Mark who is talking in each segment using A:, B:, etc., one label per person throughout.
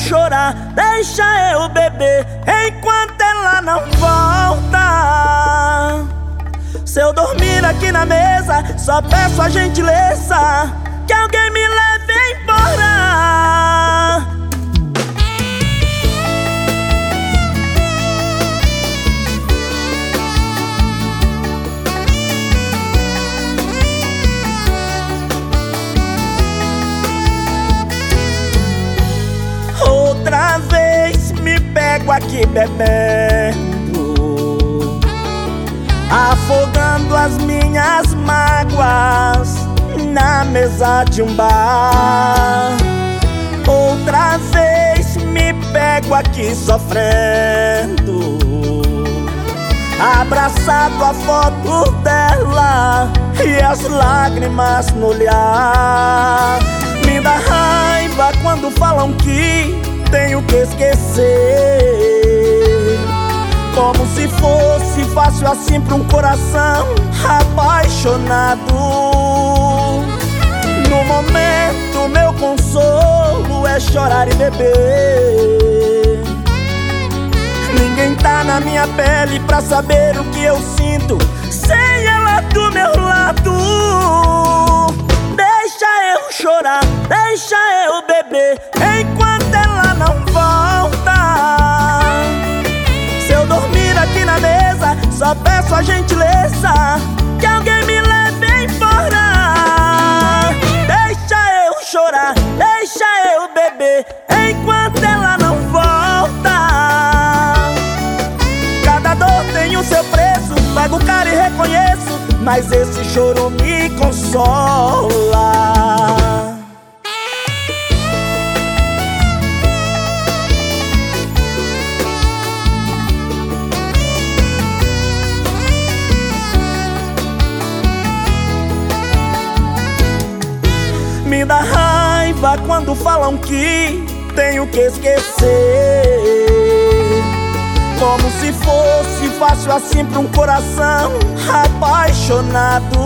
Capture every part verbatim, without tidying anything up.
A: chorar, deixa eu beber enquanto ela não volta. Se eu dormir aqui na mesa, só peço a gentileza que alguém me leve embora. Outra vez me pego aqui bebendo, afogando as minhas mágoas na mesa de um bar. Outra vez me pego aqui sofrendo, abraçado à foto dela e as lágrimas no olhar. Me dá raiva quando falam que tenho que esquecer, como se fosse fácil assim pra um coração apaixonado. No momento meu consolo é chorar e beber. Ninguém tá na minha pele pra saber o que eu sinto sem ela do meu lado. Deixa eu chorar, deixa eu beber enquanto ela não volta. Se eu dormir aqui na mesa, só peço a gentileza que alguém me leve embora. Deixa eu chorar, deixa eu beber enquanto ela não volta. Cada dor tem o seu preço, pago caro e reconheço, mas esse choro me consola. Me dá raiva quando falam que tenho que esquecer, como se fosse fácil assim pra um coração apaixonado.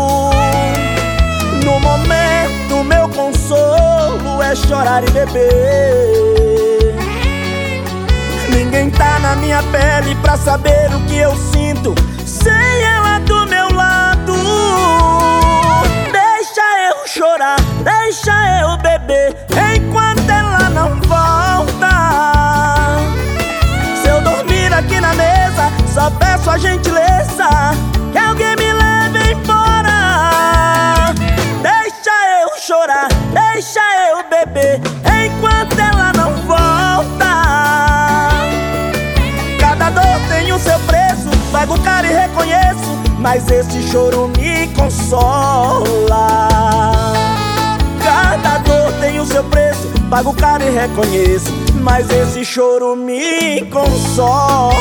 A: No momento meu consolo é chorar e beber. Ninguém tá na minha pele pra saber o que eu sinto sem ela do meu lado. Deixa eu chorar, deixa eu beber enquanto ela não volta. Se eu dormir aqui na mesa, só peço a gentileza que alguém me leve embora. Deixa eu chorar, deixa eu beber enquanto ela não volta. Cada dor tem o seu preço, pago caro e reconheço, mas esse choro me consola. Cada dor tem o seu preço, pago caro e reconheço, mas esse choro me consola.